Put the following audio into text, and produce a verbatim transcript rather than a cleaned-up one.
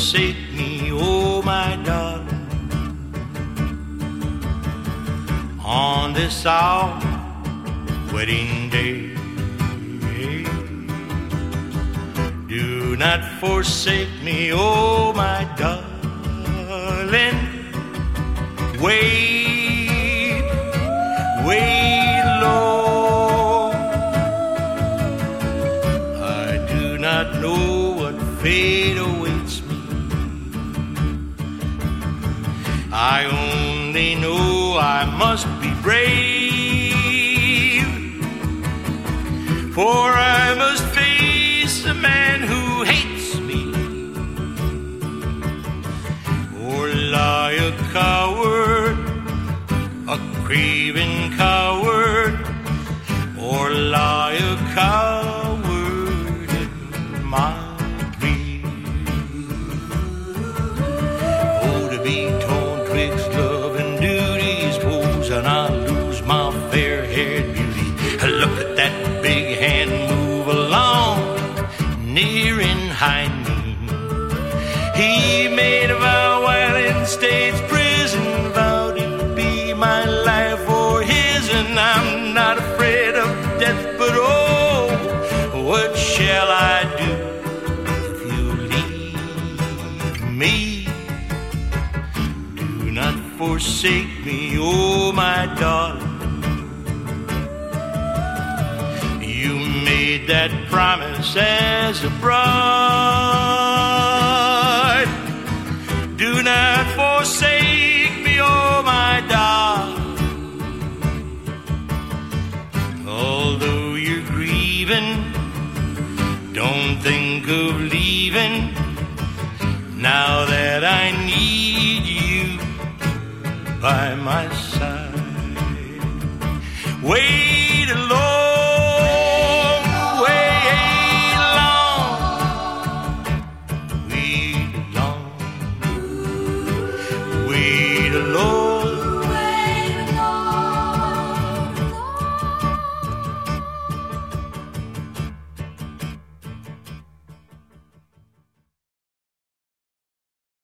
forsake me, oh my darling. On this our wedding day, do not forsake me, oh my darling. Wait, wait, Lord. I do not know what fate awaits me. I only know I must be brave, for I must face a man who hates me, or lie a coward, a craven coward, or lie a coward in my grave. Oh, to be torn twixt love and duty's woes, and I lose my fair-haired beauty. Look at that big hand move along, near and high me. He made a vow while in state's prison, vowed to be my life or his, and I'm not afraid of death, but oh, what shall I do if you leave me? Do not forsake me, oh my darling. You made that promise as a bride. Do not forsake me, oh my darling. Although you're grieving, don't think of leaving, now that I need you by my side. Wait